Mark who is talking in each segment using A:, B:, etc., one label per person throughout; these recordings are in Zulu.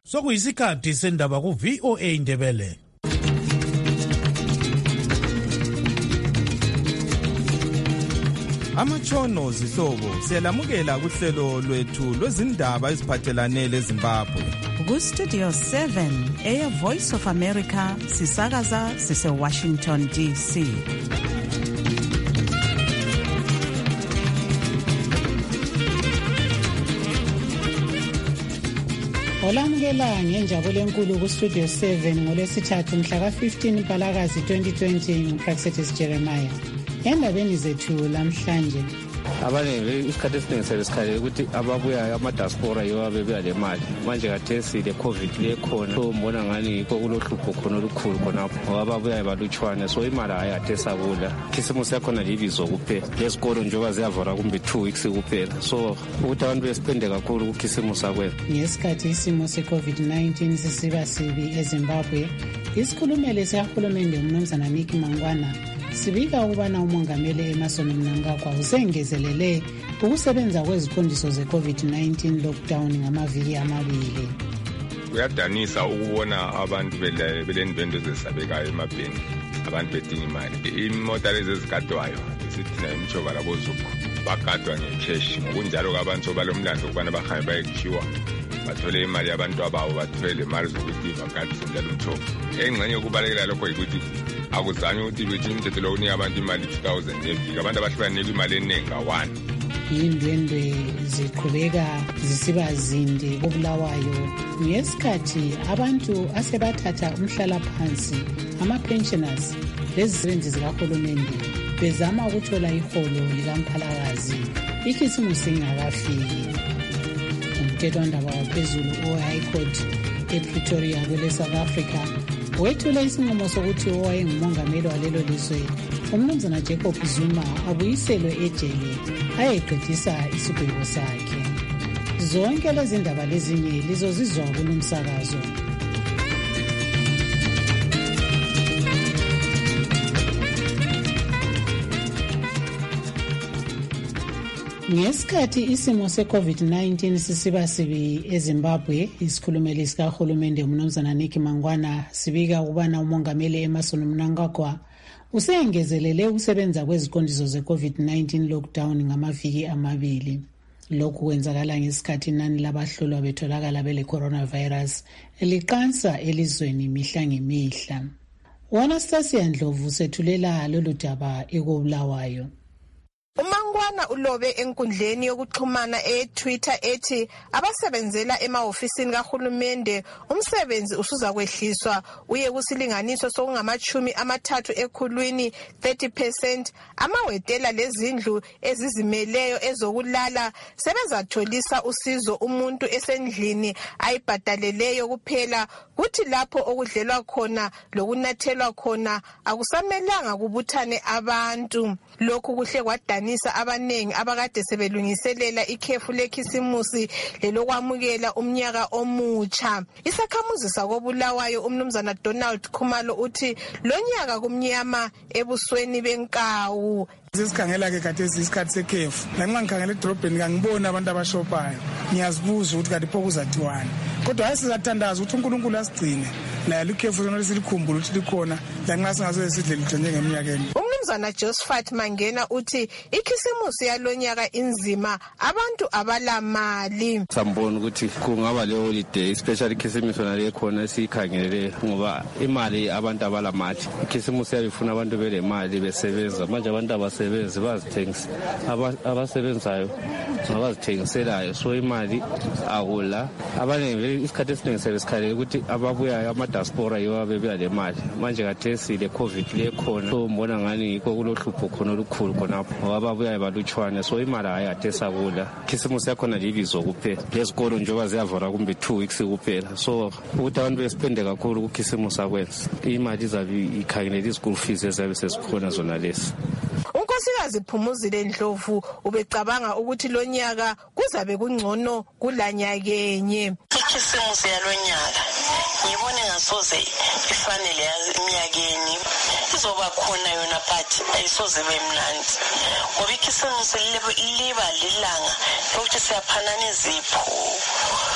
A: Sokuyisikhathi sendaba ku VOA Indebele.
B: Amatshono zihlobo siyalamukela kuhlelo lwethu lwezindaba eziphathelane leZimbabwe.
C: Ku Studio 7 Air Voice of America sisakaza sise Washington DC.
D: Olamukela ngenjabulo enkulu ku Studio 7 ngolwesithathu mhla ka 15 Mpalakazi 2020 nguPraxetis Jeremiah. Endabeni zethu lamhlanje
E: abaningi isikhathi esiningi sebesikhalela ukuthi ababuya ama-diaspora yiwo abebuya le mali manje kathesi le covid le khona so mbona ngani yikho kulohlupho khona olukhulu khonapho ngoba ababuyayo balutshwane so imali ayatesabula khisimusi yakhona libizo kuphela lezikolo njengoba ziyavalwa kumbe 2 weeks kuphela so ukuthi abantu besiphende kakhulu kukhisimusi akwenza.
D: Ngesikhathi isimo se-COVID-19 sisiba sibi eZimbabwe, isikhulumeli sikahulumende uMnumzana Nick Mangwana sibika ukubana umongameli Emmerson Mnangagwa usengezelele ukusebenza kweziqondiso ze-COVID-19 lockdown ngamaviki amabili.
F: Kuyadanisa ukubona abantu belendwendwe zesabekayo emabhenki, abantu bedinga imali. Imota lezi ezigadwayo isithina imjova labozuku bagadwa ngecash. Ngokunjalo abantu balomlando ukubana bahambe bayekhiwa bathole imali yabantu ababo bathole imali zokuthi bagadise njalo umjova. Engxenye yokubalekela lokho yikuthi akuzange ukuthi bethi umthetho lo unika abantu imali 2000 eviki abantu abahlukaneka imali eningi ka1.
D: Indwendwe ziqhubeka zisiba zinde koBulawayo ngesikhathi abantu asebathatha umhlala phansi ama-pensioners lezisebenzi zikahulumende bezama ukuthola iholo likaMphalakazi ikhisimusi ingakafiki. Umthethwandaba waphezulu o-High Court ePretoria kwele South Africa wethule isinqumo sokuthi owayengumongameli walelo lizwe uMnumzana Jacob Zuma abuyiselwe ejele ayeqedisa isigwebo sakhe. Zonke lezi ndaba lezinye lizozizwa kulomsakazo. Ngesikhathi isimo se-COVID-19 sisiba sibi eZimbabwe, isikhulumeli sikahulumende uMnumzana Nick Mangwana sibika ukubana umongameli Emmerson Mnangagwa usengezelele ukusebenza kweziqondiso ze-COVID-19 lockdown ngamaviki amabili. Lokhu kwenzakala ngesikhathi inani labahlolwa betholakala bele coronavirus liqansa elizweni mihla ngemihla. Anastasia Ndlovu sethulela lolu daba eKobulawayo.
G: uMangwana ulobe enkundleni yokuxhumana eTwitter ethi abasebenzela emahofisini kahulumende umsebenzi usuza kwehliswa uye kusilinganiso sokungama-30 ekhulwini 30%. Amahhotela lezindlu ezizimeleyo ezokulala sebezatholisa usizo umuntu esendlini ayibhadaleleyo kuphela, kuthi lapho okudlelwa khona lokunathelwa khona akusamelanga kubuthane abantu. Lokhu kuhle kwadanisa abanengi abakade sebelungiselela ikhefu lekhisimusi lelokwamukela umnyaka omutsha. Isakhamuzi sakoBulawayo uMnumzana Donald Khumalo uthi lonyaka kumnyama ebusweni benkawu.
H: Sesikhangela ke kade isikhathi sekhefu. Lanxa ngikhangela edrobheni ngangibona abantu abashophayo. Ngiyazibuza ukuthi kade pho kuzathiwani. Kodwa ayisizathandaza ukuthi uNkulunkulu asigcine. La likhefu lona silikhumbula ukuthi likhona lanxa singaze sidle lutho njengeminyakeni.
G: uMnumzana Josephat Mangena uthi ikhisimusi yalonyaka inzima, abantu abalamali.
E: Sambona ukuthi kungaba le holiday especially ikhisimusi yona lekhona esikhangelele ngoba imali abantu abalamali. Ikhisimusi yalifuna abantu belemali besebenza. Manje abantu abasebenzi bazithengisa, abasebenzayo abazithengiselayo, so imali akula. Abaningi isikhathi esiningi sebesikhalela ukuthi ababuyayo ama-diaspora yiwo abebuya le mali manje kathesi le covid le khona so mbona ngani yikho kulohlupho khona olukhulu khonapho ngoba ababuyayo balutshwane so imali ayatesabula. Khisimusi yakhona libizo kuphela lezikolo njengoba ziyavalwa kumbe 2 weeks kuphela so ukuthi abantu besiphende kakhulu kukhisimusi akwenza imali izabe ikhangelela i-school fees ezabe sezikhona zona lesi.
G: uNkosikazi Phumuzile Ndlovu ubecabanga ukuthi lonyaka kuzabe kungcono kulanyakenye.
I: Ikhisimusi yalonyaka ngibone ngasoze ifanele eminyakeni izoba khona yona but ayisoze bemnandi ngoba ikhisimusi liba lilanga lokuthi siyaphanana izipho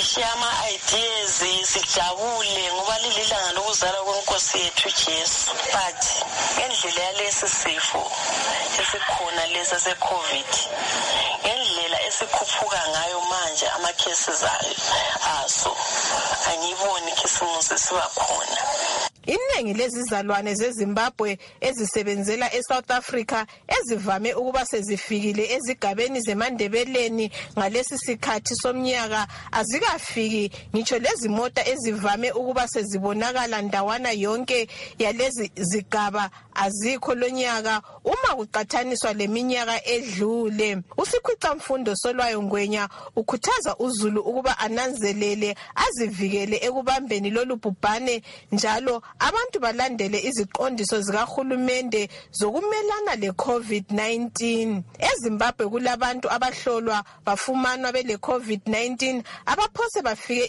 I: sishaya ama-ideas sijabule ngoba lililanga lokuzalwa kwenkosi yethu uJesu. But ngendlela yalesi sifo esikhona lesi se-COVID, ngendlela esikhuphuka ngayo manje ama-cases aso, angiyiboni ikhisimusi sibakhona.
G: Iningi lezizalwane zeZimbabwe ezisebenzela eSouth Africa ezivame ukuba sezifikile ezigabeni zeMandebeleni ngalesi sikhathi somnyaka azikafiki ngitsho lezi mota ezivame ukuba sezibonakala ndawana yonke yalezi zigaba azikho lonyaka uma kuqathaniswa leminyaka edlule. uSikhwicamfundo Solwayo Ngwenya ukhuthaza uZulu ukuba ananzelele azivikele ekubambeni lolu bhubhane njalo abantu balandele iziqondiso zikahulumende zokumelana le-COVID-19. eZimbabwe kulabantu abahlolwa bafumanwa bele COVID-19 abaphose bafike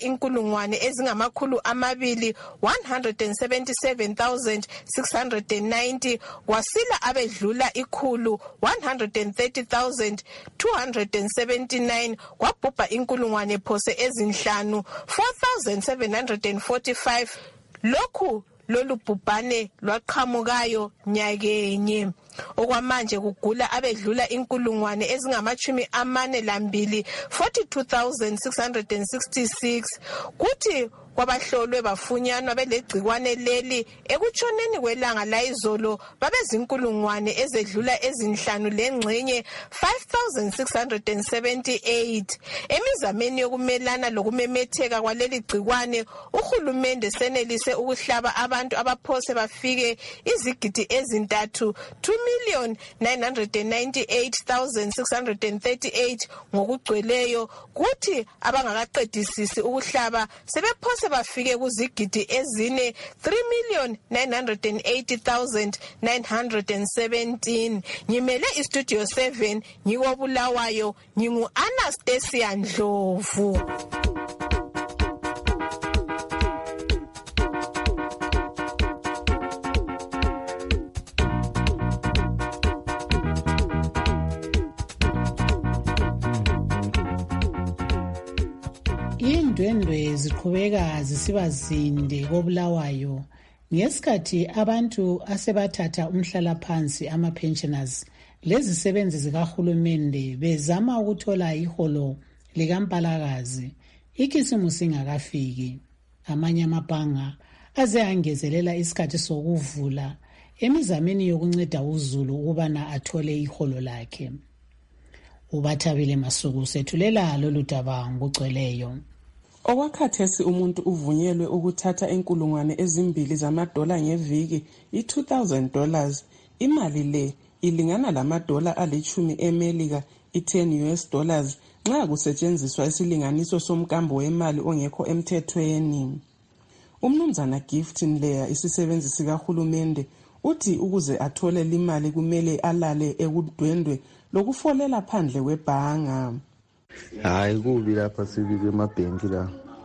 G: 277,690 kwasila abedlula 130,279 kwabhubha 5,000 phose ezinhlanu 4,745. Lokhu lolu bhubhane lwaqhamukayo nyakenye. Okwamanje kugula abedlula 42,042 42,666 kuthi kwabahlolwe bafunyanwa belegcikwane leli ekutshoneni kwelanga layizolo babezinkulungwane ezedlula ezinhlanu lengxenye 5,678. Emizameni yokumelana lokumemetheka kwaleli gcikwane uhulumende senelise ukuhlaba abantu abaphose bafike izigidi ezintathu 2,998,638 ngokugcweleyo kuthi abangakaqedisisi ukuhlaba sebephose bafike kuzigidi ezine 3,980,917. Ngimele iStudio 7 ngikobulawayo ngingu-Anastasia Ndlovu.
D: Indwendwe ziqhubeka zisiba zinde kobulawayo ngesikhathi abantu asebathatha umhlalaphansi ama-pensioners lezisebenzi zikahulumende bezama ukuthola iholo likampalakazi ikhisimusi ingakafiki. Amanye amabhanga aze angezelela isikhathi sokuvula emizameni yokunceda uZulu ukubana athole iholo lakhe. uBathabile Masuku sethulela lolu daba ngokugcweleyo.
J: Okwakhathesi umuntu uvunyelwe ukuthatha $2,000 zamadola ngeviki, $2,000. Imali le ilingana lamadola ali-10 eMelika, $10 nxa kusetshenziswa isilinganiso somkambo wemali ongekho emthethweni. Umnumzana Gift Nleya, isisebenzi sikahulumende, uthi ukuze athole limali kumele alale ekudwendwe lokufolela phandle kwebhanga.
K: Hayi kubi lapha sibike emabhenki la.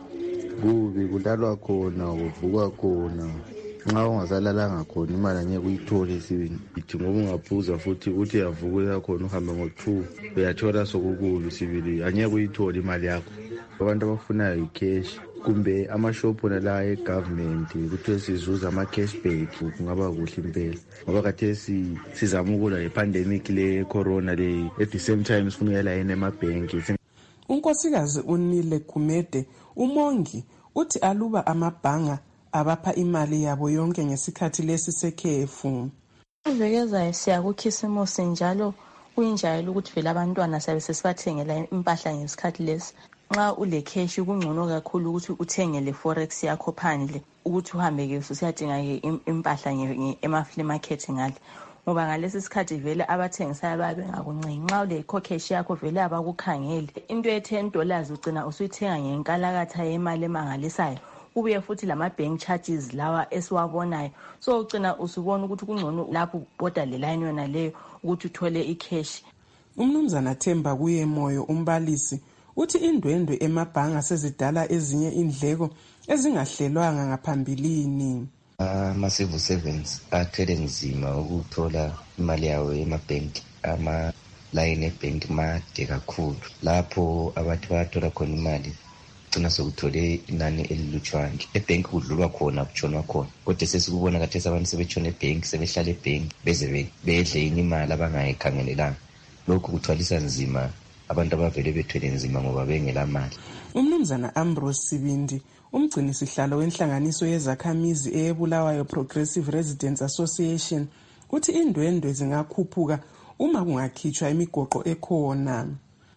K: Kubi kulalwa khona kuvukwa khona. Nxa ungasalalanga khona imali angeke uyithole sibini. Ithi ngoba ungaphuza futhi uthi yavuka khona uhambe ngo2 uyathola sokukubi sibili angeke uyithole imali yakho. Abantu abafunayo icash kumbe amashophu la egovernment ukuthi sizuza ama-cashback kungaba kuhle impela ngoba khathesi sizama ukula le-pandemic le-corona le at the same time sifuna ukuyela yena emabhenki.
J: Unkosikazi uNile Khumede umongi uthi aluba amabhanga abapha imali yabo yonke ngesikhathi lesi sekhefu.
L: Ivekeza siyakukhisimusi njalo kuyinjayelo ukuthi vele abantwana sabe sesibathengela impahla ngesikhathi lesi. Nxa ule cash kungcono kakhulu ukuthi uthengele forex yakho phandle ukuthi uhambe ke usiyadinga impahla ema-flea market ngale ngoba ngalesi sikhathi vele abathengisayo babe ngakuncengi. Nxa ule cash yakho vele abakukhangeli. Into ye$10 ugcina usuyithenga ngenkalakatha yemali emangalisayo. Ubuye futhi lama bank charges lawa esiwabonayo. So ugcina usubona ukuthi kungcono lapho boda le line yona leyo ukuthi uthole icash.
J: Umnumzana Themba kuye moyo umbalisi uthi indwendwe emabhanga sezidala ezinye indleko ezingahlelwanga ngaphambilini.
M: Ama-civil servants athele nzima ukuthola imali yawo emabhenki. Ama-line ebhenki made kakhulu lapho abantu bayathola khona imali gcina sokuthole inani elilutshwane. Ebhenki kudlulwa khona kutshonwa khona, kodwa sesikubona khathesi abantu sebetshona ebhenki, sebehlala ebhenki beze bedle imali abangayikhangelelanga. Lokhu kuthwalisa nzima abantu abavele bethwele nzima ngoba bengela mali.
J: Umnumzana Ambrose Sibindi, umgcini sihlalo wenhlanganiso yezakhamizi eyeBulawayo Progressive Residents Association, uthi indwendwe zingakhuphuka uma kungakhitshwa imigoqo ekhona.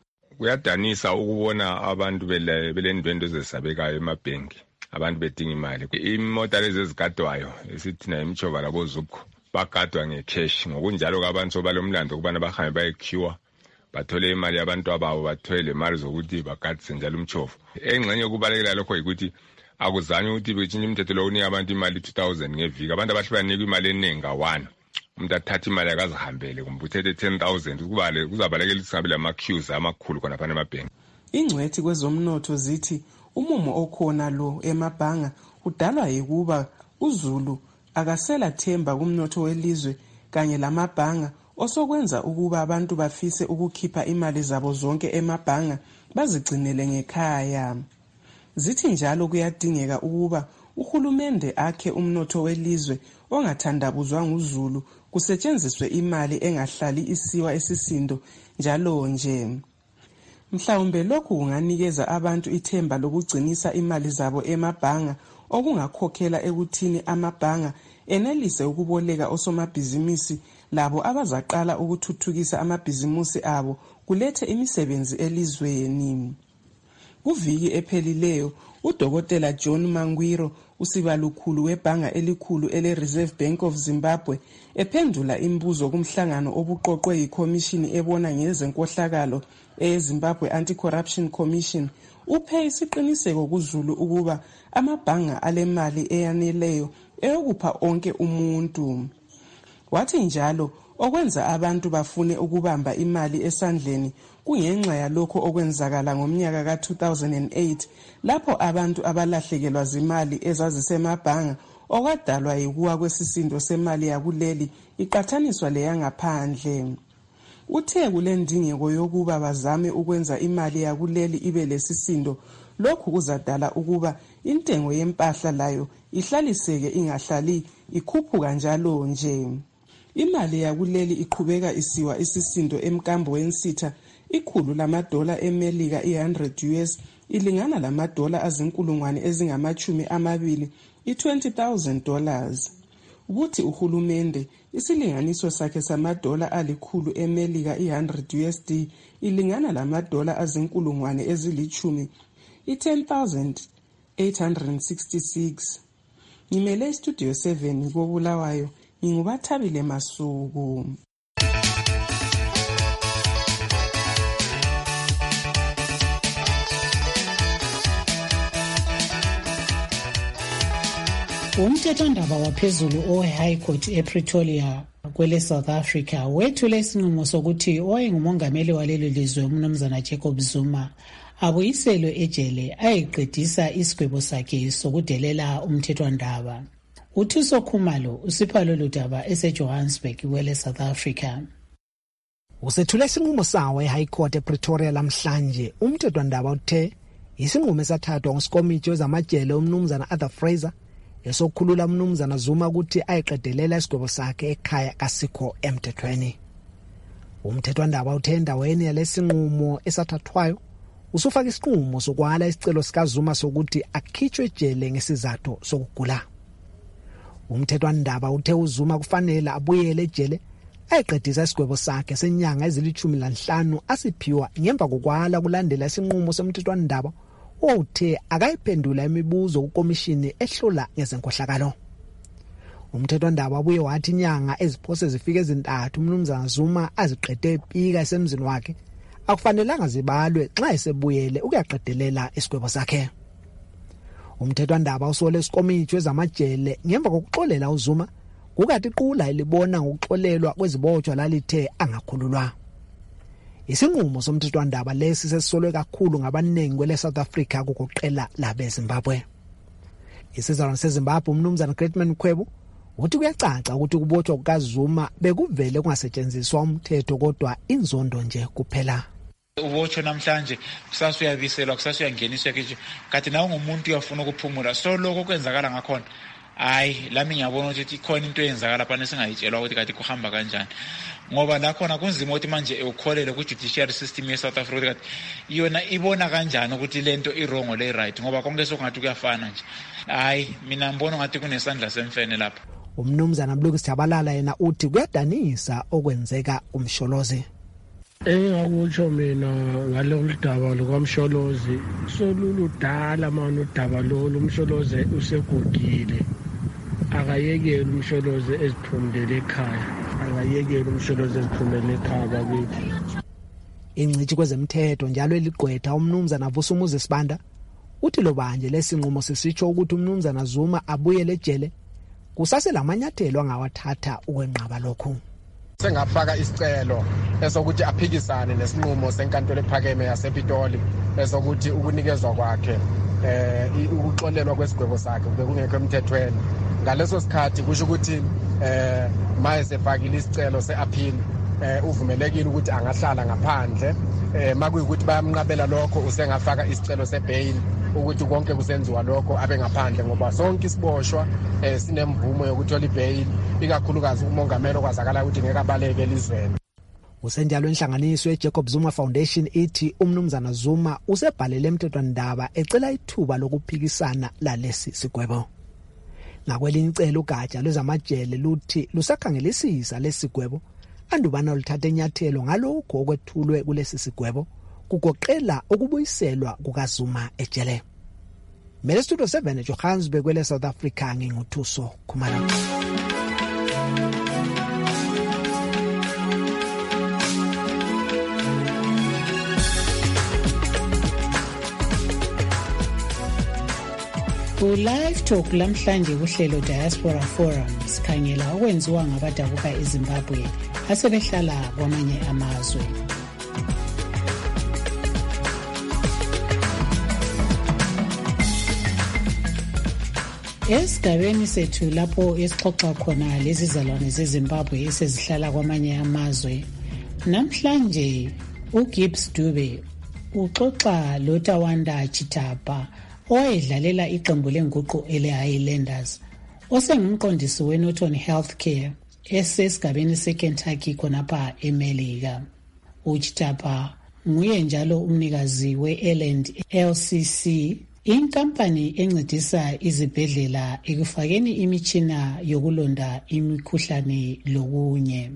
F: Kuyadanisa ukubona abantu belendwendwe ezesabekayo emabhenki, abantu bedinga imali. Imota lezi ezigadwayo esithi na imchova labo zukho bagadwa ngecash, ngokunjalo abantu sobalomlando ukubana bahambe bayequeue bathole imali yabantu ababo, bathole imali zokuthi bagadise njalo umchovo. Engxenye kubalekela lokho ukuthi akuzange ukuthi bechinje umthetho lo unika abantu imali 2000 ngeviki. Abantu abahlubanika imali eningi ka1. Umuntu athatha imali akazihambele kumbe uthethe 10000 kuzabalekela isabe lama queues amakhulu khona phana emabhenki.
J: Ingcwethi kwezomnotho zithi umumo okhona lo emabhanga udalwa yikuba uZulu akasela themba kumnotho welizwe kanye lamabhanga, osokwenza ukuba abantu bafise ukukhipha imali zabo zonke emabhanga bazigcinele ngekhaya. Zithi njalo kuyadingeka ukuba uhulumende akhe umnotho welizwe ongathandabuzwa nguZulu, kusetshenziswe imali engahlali isiwa esisindo njalo nje. Mhlawumbe lokhu kunganikeza abantu ithemba lokugcinisa imali zabo emabhanga, okungakhokhela ekuthini amabhanga enelise ukuboleka osomabhizimisi labo abazaqala ukuthuthukisa amabhizimusi abo kulethe imisebenzi elizweni. Kuviki ephelileyo, uDokotela John Mangwiro, usibalukhulu webhanga elikhulu ele-Reserve Bank of Zimbabwe, ephendula imibuzo kumhlangano obuqoqwe yikhomishini ebona ngezenkohlakalo eZimbabwe Anti-Corruption Commission, uphe isiqiniseko kuZulu ukuba amabhanga alemali eyaneleyo eyokupha onke umuntu. Wathi njalo okwenza abantu bafune ukubamba imali esandleni kungenxa yalokho okwenzakala ngomnyaka ka-2008 lapho abantu abalahlekelwa zimali ezazisemabhanga okwadalwa yikuwa kwesisindo semali yakuleli iqathaniswa leyangaphandle. Uthe kule ndingeko yokuba bazame ukwenza imali yakuleli ibe lesisindo, lokhu kuzadala ukuba intengo yempahla layo ihlaliseke ingahlali ikhuphuka njalo nje. Imali yakuleli iqhubeka isiwa isisindo emkambo wensitha $100 eMelika i100 US ilingana lamadola azinkulungwane ezingama-20, $20,000. Ukuthi uhulumende isilinganiso sakhe samadola $100 eMelika i100 USD ilingana lamadola azinkulungwane ezili-10, $10,866. Ngimele Studio 7 koBulawayo, nginguBathabile Masuku.
D: Umthethwandaba waphezulu owe-High Court ePretoria kwele South Africa wethule isinqumo sokuthi owayengumongameli walelo lizwe uMnumzana Jacob Zuma abuyiselwe ejele ayeqedisa isigwebo sakhe sokudelela umthethwandaba. Uthuso Khumalo usipha lolu daba eseJohannesburg kwele South Africa.
N: Usethule isinqumo sawo eHigh Court ePretoria lamhlanje. Umthethwandaba uthe isinqumo esathathwa ngosikomiti wezamajele uMnumzana Arthur Fraser esokhulula uMnumzana Zuma ukuthi ayiqedelela isigwebo sakhe ekhaya kasikho emthethweni. Umthethwandaba uthe endaweni yalesinqumo esathathwayo usufaka isinqumo sokwala isicelo sikaZuma sokuthi akhitshwe ejele ngesizathu sokugula. Umthethwandaba uthe uZuma kufanele abuyele ejele ayiqedisa isigwebo sakhe senyanga ezili-15 asiphiwa ngemva kokwala kulandela isinqumo somthethwandaba othe akayiphendula imibuzo kukomishini ehlola ngezenkohlakalo. Umthethwandaba ubuye wathi inyanga eziphose zifike ezintathu uMnumzana Zuma aziqede epika esemzini wakhe akufanelanga zibalwe xa esebuyele ukuyaqedelela isigwebo sakhe. Umthethwandaba usole isikomiti wezamajele ngemva kokuxolela uZuma kukathi iqula elibona ngokuxolelwa kwezibotshwa lalithe angakhululwa. Isinqumo somthethwandaba lesi sesisolwe kakhulu ngabanengi kwele South Africa kugoqela labeZimbabwe. Isizalwane seZimbabwe uMnumzana Greatman Khwebu uthi kuyacaca ukuthi ukubotshwa kukaZuma bekuvele kungasetshenziswa umthetho kodwa inzondo nje kuphela.
O: Ubotsho namhlanje kusasa uyabiselwa kusasa uyangeniswa kithi kanti nawe ngumuntu uyafuna ukuphumula so lokho kwenzakala ngakhona hayi lami ngiyabona ukuthi ikhona into eyenzakala phana singayitshelwa ukuthi kanti kuhamba kanjani ngoba la khona kunzima ukuthi manje ukholele ku judiciary system ye South Africa kanti yona ibona kanjani ukuthi lento iwrong le right ngoba konke sokungathi kuyafana nje hayi mina ngibona ngathi kunesandla semfene lapha.
N: Umnumzana Mlungisi Jabalala yena uthi kuyadanisa okwenzeka umsholozi.
P: Engakutsho mina ngalolu daba lukaMsholozi soluludala manje udaba lolu umsholozi usegugile akayekele umsholozi eziphumele ekhaya akayekele umsholozi eziphumele ekhaya bakithi.
N: Ingcithi kwezemthetho njalo eligqwetha umnumzana Vusumuzi Sibanda uthi lo banje lesinqumo sisitsho ukuthi umnumzana Zuma abuyele ejele kusase lamanyathelo angawathatha ukwenqaba lokho.
Q: Sengafaka isicelo esokuthi aphikisane nesinqumo senkantolo ephakeme yasePitoli esokuthi ukunikezwa kwakhe ukuxolelwa kwesigwebo sakhe bekungekho emthethweni. Ngaleso sikhathi kusho ukuthi maye sefakile isicelo seappeal uvumelekile ukuthi angahlala ngaphandle makuyikuthi bayamnqabela lokho usengafaka isicelo sebail ukuthi konke kusenziwa lokho abe ngaphandle ngoba sonke isiboshwa sinemvumo yokuthola ibail ikakhulukazi umongameli okwazakala ukuthi ngeke abaleke elizweni.
N: Usenjalo inhlanganiso yeJacob Zuma Foundation ithi umnumzana Zuma usebhalele emthethwandaba ecela ithuba lokuphikisana lalesi sigwebo. Ngakwelinye icele ugatsha lwezamajele luthi lusakhangelisisa lesigwebo andubana luthatha enyathelo ngalokho okwethulwe kulesi sigwebo kugoqela ukubuyiselwa kukaZuma ejele. Mele Studio 7 eJohannesburg kwele South Africa nginguthuso Khumalo.
D: Live Talk lamhlanje kuhlelo Diaspora Forum sikhangela okwenziwa ngabadabuka eZimbabwe asebehlala kwamanye amazwe. Esigabeni sethu lapho esixoxa khona lezizalwane zeZimbabwe esezihlala kwamanye amazwe namhlanje uGibbs Dube uxoxa loTawanda Chitapa owayedlalela iqembu lenguqu ele-Highlanders osengumqondisi weNorton Healthcare esesigabeni seKentucky khonapha eMelika. Uchitapa nguye njalo umnikazi we-Eland LCC, inkampani encedisa izibhedlela ekufakeni imitshina yokulonda imikhuhlane lokunye.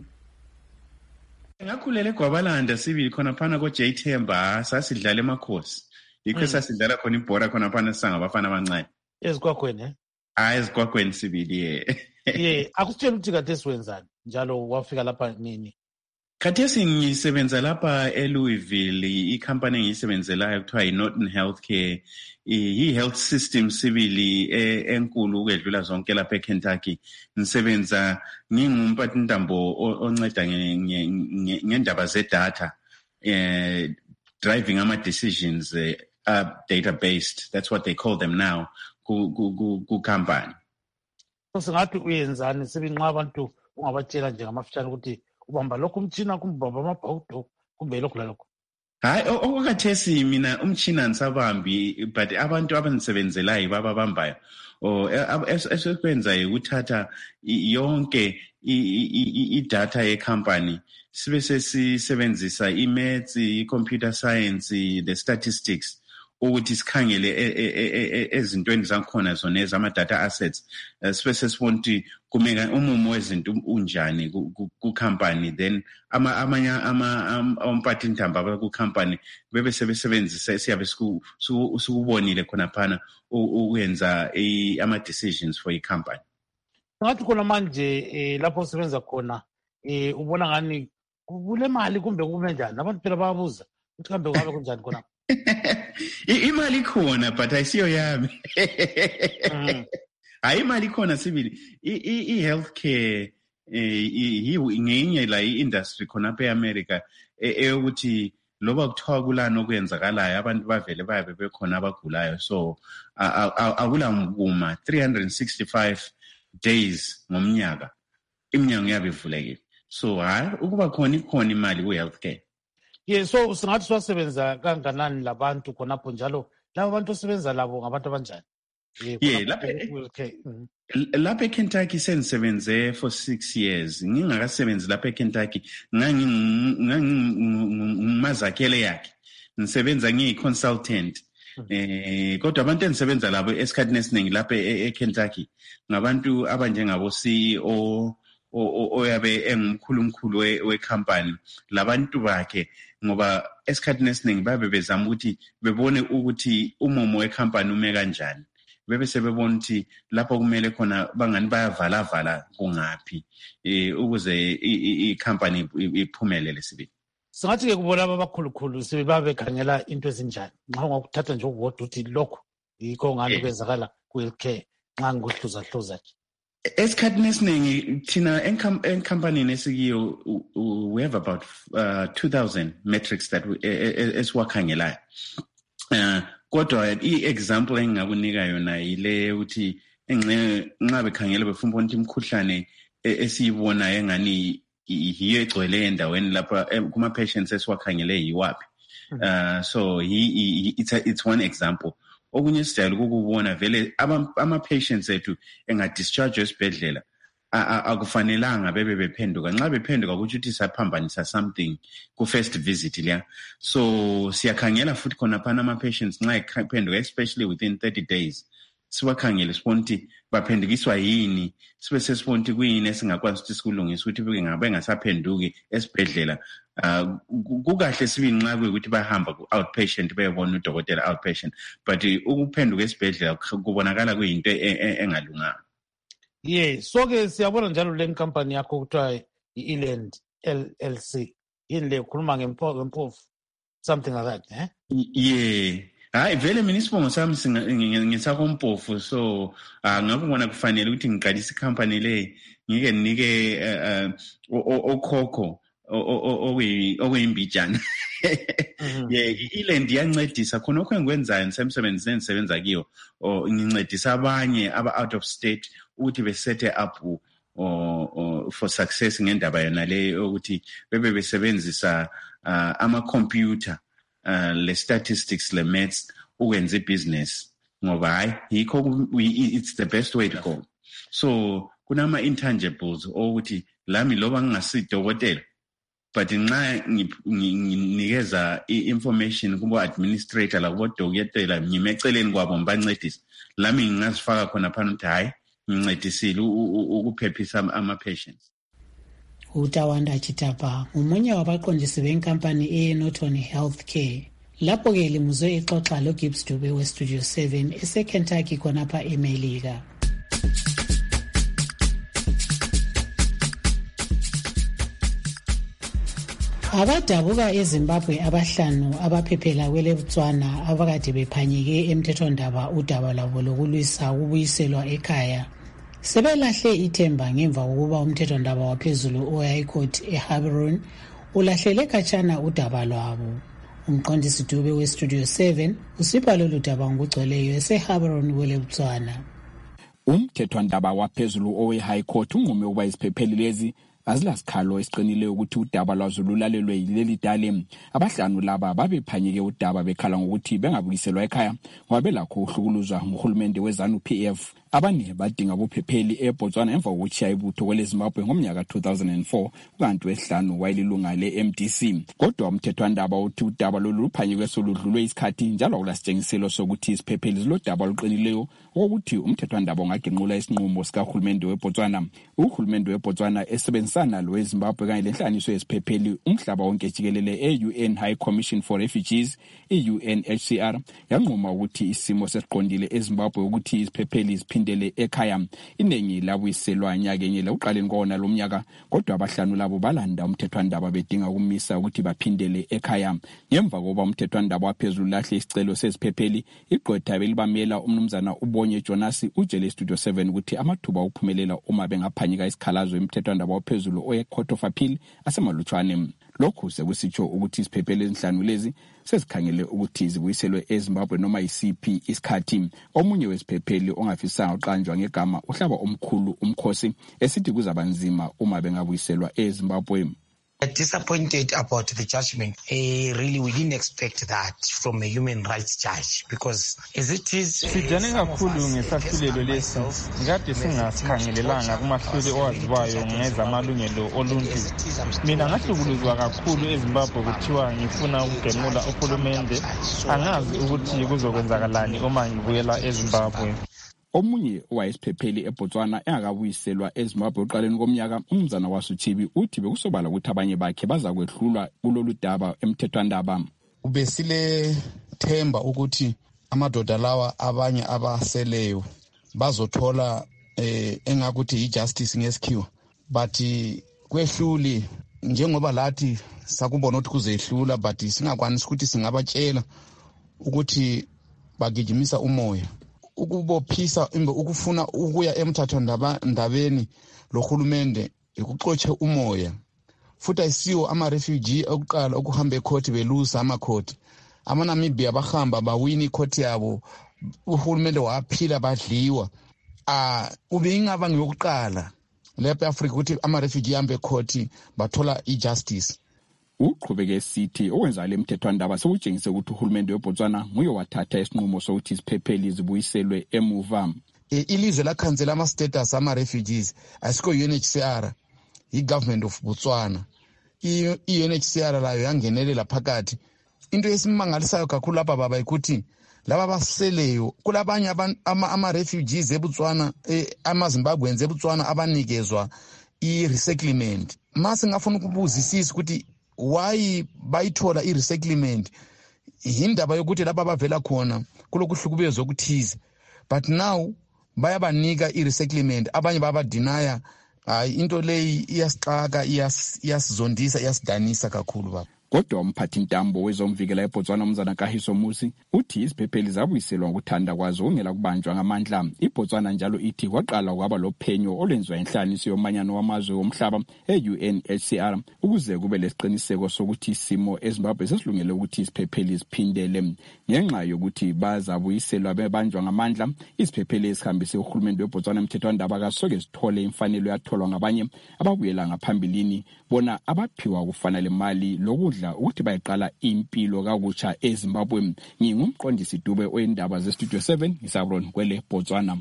R: Ngakhulele eGwabalanda sibili khonapha koJThemba sasidlala emakhosi. Yikho sasidlala khona ibhora khona phana sangabafana abancane.
A: Ezigwagweni
R: ezigwagweni sibili
A: akusitshela ukuthi kade siwenzani njalo wafika lapha nini?
R: Khathesi ngisebenza lapha eLouisville, ikhampani engiyisebenzelayo kuthiwa yiNorton Healthcare, i-health system sibili enkulu ukwedlula zonke lapha eKentucky. Ngisebenza ngingumphathintambo onceda ngendaba zedata, driving ama-decisions data-based. That's what they call them now, ku-company.
A: Singathi uyenzani sebinxa abantu ungabatshela nje ngamafitshane ukuthi ubamba lokhu umtshina kumbamba amabhawudo kumbe lokhu lalokho?
R: Hayi, okukhathesi mina umtshina nisabambi, but abantu abanisebenzelayo bababambayo esekwenzayo ukuthatha yonke idata yecompany sibe sesisebenzisa i-maths, i-computer science, the statistics ukuthi sikhangele ezintweni zakhona zona ezama-data assets, sibe sesibona ukuthi kumeka umumo wezinto unjani ku-company, then amanye amphathintamba ku-company bebe sebesebenzisa siyabe sikubonile khonaphana ukwenza ama-decisions for i-company.
A: Ngathi khona manje lapho usebenza khona ubona ngani kule mali kumbe kume njani? Abantu phela bayabuza ukuthi kambe kwabe kunjani khona.
R: Imali khona but ayisiyo yami. Hayi, imali khona sibili. I-healthcare ngenye la i-industry khonapha e-America eyokuthi loba kuthiwa kulani okwenzakalayo abantu bavele bayabe bekhona abagulayo, so akula mkuma 365 days ngomnyaka iminyango yabe ivulekile. So hayi ukuba khona ikhona imali ku-healthcare.
A: so singathi siwasebenza kanganani labantu khonapho njalo labo bantu osebenza labo ngabantu abanjani?
R: Lapha eKentucky sengisebenze for 6 years. Ngingakasebenzi lapha eKentucky ngingumazakele yakhe. Ngisebenza ngiyi-consultant. Kodwa abantu engisebenza labo esikhathini esiningi lapha eKentucky ngabantu abanjengabo CEO oyabe engumkhulu we-company labantu bakhe, ngoba esikhathini esiningi babe bezama ukuthi bebone ukuthi umumo we-company ume kanjani, bebe sebebona ukuthi lapho kumele khona bangani bayavala kungaphi ukuze i-company iphumelele sibili.
A: Singathi-ke kubona abakhulukhulu sebebabekhangela into ezinjani nxa ungakuthatha nje ukukodwa ukuthi lokho yikho ngani kwenzakala ku-healthcare nxa ngikuhluzahluza nje?
R: Esikhathini esiningi thina enkampanini esikiyo we have about 2,000 metrics that esiwakhangelayo. Kodwa i-example engingakunika yona yile ukuthi nxa bekhangela befuna ukubona ukuthi imikhuhlane esiyibona engani yiyo egcwele endaweni lapha kuma-patients esiwakhangele yiwaphi. So it's one example. Okunye sijayele ukubona vele ama-patients ethu engadischarge esibhedlela akufanelanga bebe bephenduka. Nxa bephenduka kutsho ukuthi saphambanisa something ku-first visit liya. So siyakhangela futhi khonaphana ama-patients nxa ephenduka, especially within 30 days. Siwakhangele sibona ukuthi baphendukiswa yini, sibe sesibona ukuthi kuyini esingakwazi ukuthi sikulungise ukuthi bengasaphenduki esibhedlela. Kukahle sibili nxa kuyukuthi bahamba ku-outpatient beyobona udokotela outpatient, but ukuphenduka esibhedlela kubonakala kuyinto engalunganga.
A: So-ke siyabona njalo le nkampani yakho kuthiwa i-Eland LLC yini le ukhuluma ngempofu, something like that,
R: Hayi vele mina isibongo sami ngisakompofu, so ngakubona kufanele ukuthi ngiqalise ikhampani le ngike nike okhokho okuyimbijana. I-Eland iyancedisa khonokho engikwenzayo nisemsebenzi engisebenza kiyo, ngincedisa abanye aba-out of state ukuthi besethe up for success ngendaba yona le ukuthi bebe besebenzisa ama-computer le statistics le maths ukwenza business, ngoba hayi yikho it's the best way to go. So kunama intangibles ukuthi lami loba ngingasidokotela but nxa nginikeza i-information kubo administrator lakubo dokotela ngimeceleni kwabo ngibancedisa, lami ngingazifaka khona phana ukuthi hayi ngincedisile ukuphephisa ama-patients.
D: uTawanda Chitapa umunye wabaqondisi benkampani eNorton Healthcare. Lapho-ke limuzwe ixoxa loGibbs Dube weStudio 7 eseKentucky khonapha eMelika. Abadabuka eZimbabwe abahlanu abaphephela kweleBotswana abakade bephanyeke emthethwandaba udaba lwabo lokulwisa ukubuyiselwa ekhaya sebelahle ithemba ngemva kokuba umthethwandaba waphezulu oHigh Court eHaberton ulahlele khatshana udaba lwabo. Umqondisi Dube weStudio 7 usipha lolu daba ngokugcweleyo eseHaberton kweleBotswana.
S: Umthethwandaba waphezulu oweHigh Court unqume ukuba iziphepheli lezi azilasikhalo esiqinile ukuthi udaba lwazo lulalelwe yileli dale. Abahlanu laba babephanyeke udaba bekhala ngokuthi bengabuyiselwa ekhaya ngoba belakho uhlukuluzwa nguhulumende weZANU-PF. Abanye badinga ubuphepheli eBotswana emva kokutshiya ibutho kweleZimbabwe ngomnyaka 2004 kukanti wesihlanu wayelilunga le-MDC. Kodwa umthethwandaba uthi udaba lolu luphanyekwe soludlulwe isikhathi njalo akulasitshengiselo sokuthi isiphepheli zilodaba luqinileyo ukuthi umthethwandaba ungagenqula isinqumo sikahulumende weBotswana. Uhulumende weBotswana esebenzisana loweZimbabwe kanye lenhlaniso yesiphepheli umhlaba wonke jikelele e-UN High Commission for Refugees, i-UNHCR, yanquma ukuthi isimo sesiqondile eZimbabwe ukuthi isiphepheli ziphindele ekhaya. Inengi labuyiselwa nyakenye lekuqaleni kona lo mnyaka, kodwa abahlanu labo balanda umthethwandaba bedinga ukumisa ukuthi baphindele ekhaya. Ngemva kokuba umthethwandaba waphezulu lahle isicelo seziphepheli, igqwetha belibamela umnumzana Ubonye Jonas utshele Studio 7 ukuthi amathuba okuphumelela uma bengaphanyeka isikhalazo emthethwandaba waphezulu oye-Court of Appeal asemalutshwane. Lokhu sekusitsho ukuthi isiphepheli ezinhlanu lezi sezikhangele ukuthi zibuyiselwe eZimbabwe noma yisiphi isikhathi. Omunye wesiphepheli ongafisanga uqanjwa ngegama uhlaba omkhulu umkhosi esithi kuzabanzima uma bengabuyiselwa eZimbabwe.
T: Disappointed about the judgment. Really, we didn't expect that from a human rights judge because as it is...
U: Sijane kakhulu ngesahlulelo lesi ngade singasikhangelelanga kumahluli owaziwayo ngezamalungelo oluntu. Mina ngahlukuluzwa kakhulu eZimbabwe kuthiwa ngifuna ukugenqula uhulumende. Angazi ukuthi kuzokwenzakalani uma ngibuyela eZimbabwe.
S: Omunye owayesiphepheli eBotswana engakabuyiselwa eZimbabwe uqaleni komnyaka umzana waSuthibi uthi bekusobala ukuthi abanye bakhe baza kwehlulwa kulolu daba emthethwandaba.
V: Ubesile themba ukuthi amadoda lawa abanye abaseleyo bazothola engakuthi ijustice ngesikhiwa, but kwehluli njengoba lathi sakubona ukuthi kuzehlula, but singakwanisi ukuthi singabatshela ukuthi bagijimisa umoya. Ukubophisa ukufuna ukuya emthathwandabeni lohulumende ukuxotshe umoya. Futhi ayisiwo ama-refugee okuqala ukuhamba ecourt belusa ama-court. Ama-Namibia bahamba bawini icourt yabo, uhulumende waphila badliwa. Ube ingaba ngiyokuqala lapha eAfrika ukuthi ama-refugee hambe ecourt bathola ijustice.
S: Uqhubeke esithi owenza le mthethwandaba sokutshengisa ukuthi uhulumende weBotswana nguye wathatha isinqumo sokuthi iziphepheli zibuyiselwe emuva.
V: Ilizwe lakhansela ama-status ama-refugees asikho UNHCR, i-government of Botswana. I-UNHCR layo yangenelela phakathi. Into esimangalisayo kakhulu lapha baba ukuthi laba baseleyo kulabanye ama-refugees eBotswana, ama-Zimbabweans eBotswana abanikezwa i-resettlement. Mase ngafuna ukubuzisisa ukuthi why bayithola i-resettlement indaba yokuthi lapha bavela khona kulokuhlukubezo okuthize, but now bayabanika i-resettlement, abanye babadinaya. Into leyi iyasixaka, iyasizondisa, iyasidanisa kakhulu baba.
S: Kodwa umphathi ntambo wezomvikela eBotswana umzana Kahiso Musi uthi iziphepheli zabuyiselwa ngokuthanda kwazo ongela kubanjwa ngamandla. iBotswana njalo ithi kwaqala kwaba lophenyo olwenziwa inhlanganiso yomanyano wamazwe omhlaba e-UNHCR ukuze kube lesiqiniseko sokuthi isimo eZimbabwe sesilungele ukuthi iziphepheli ziphindele. Ngenxa yokuthi bazabuyiselwa bebanjwa ngamandla, iziphepheli ezihambise uhulumende weBotswana emthethwandaba kasoke zithole imfanelo yatholwa ngabanye ababuyela ngaphambilini bona abaphiwa kufanele imali lokudla ukuthi bayiqala impilo kakutsha eZimbabwe. Ngingumqondisi Dube oyindaba zeStudio 7 ngisabron kwele Botswana.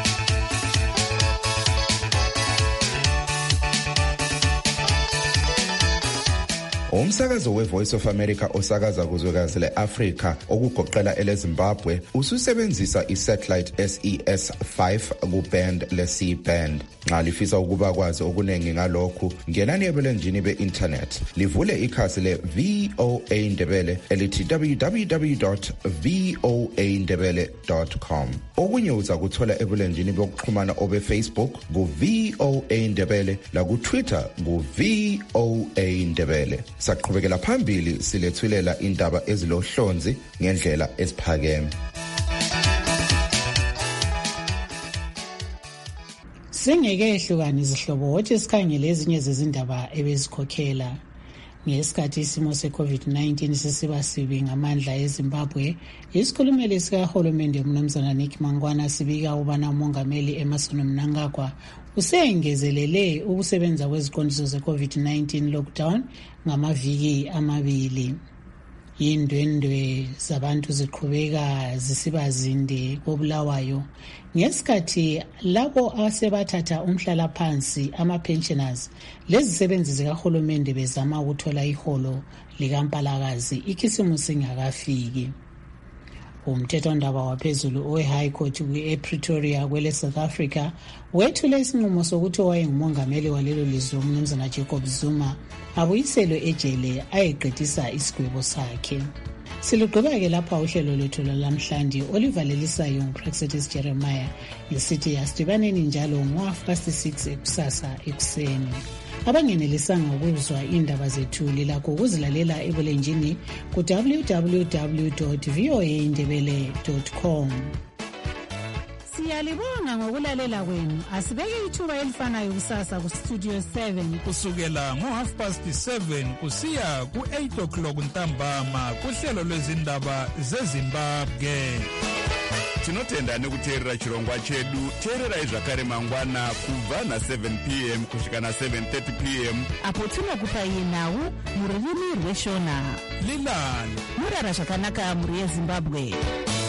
W: Umsakazo weVoice of America osakaza kuzwekazi leAfrika okugoqela eleZimbabwe ususebenzisa isatellite SES5 kuband le-C-band. Nxa lifisa ukuba kwazi okunengi ngalokhu, ngenani ebulenjini be-internet livule ikhasi le-VOA Ndebele elithi www.voandebele.com. Okunye uza kuthola ebulenjini bokuxhumana obe-Facebook ku-VOA Ndebele laku-Twitter ku-VOA Ndebele. Saqhubekela phambili silethulela indaba ezilohlonzi ngendlela esiphakeme.
D: Singeke ehlukani izihlobo wathi sikhangele ezinye zezindaba ebezikhokhela. Ngesikhathi isimo se-COVID-19 sisiba sibi ngamandla eZimbabwe, isikhulumeli sikahulumende uMnumzana Nick Mangwana sibika ubana umongameli Emmerson Mnangagwa usengezelele ukusebenza kweziqondiso ze-COVID-19 lockdown ngamaviki amabili. Indwendwe zabantu ziqhubeka zisiba zinde koBulawayo ngesikhathi labo asebathatha umhlala phansi ama-pensioners lezisebenzi zikahulumende bezama ukuthola iholo likampalakazi ikhisimusi ngakafiki. Umthethwandaba waphezulu owe-High Court ePretoria kwele South Africa wethule isinqumo sokuthi wayengumongameli walelo lizwe uMnumzana Jacob Zuma abuyiselwe ejele ayeqedisa isigwebo sakhe. Silugqiba-ke lapha uhlelo lwethu lwalamhlanje olivalelisayo nguPraxetis Jeremiah lisithi asidibaneni njalo ngo-6:30 ekusasa ekuseni. Abangenelisanga ukuzwa indaba zethu lilakho ukuzilalela ebulenjini ku-www.voandebele.com. Siyalibonga ngokulalela kwenu. Asibeke ithuba elifanayo kusasa ku-Studio 7
B: kusukela ngo-7:30 kusiya ku-8 o'clock ntambama kuhlelo lwezindaba zeZimbabwe.
C: tinotenda nekuteerera chirongwa chedu. Teererai zvakare mangwana kubva na7 p.m. kusvika na7:30 p.m.
E: apo tinokupai nhau mururimi rweshona.
B: Lilan
E: murara zvakanaka mhuri yeZimbabwe.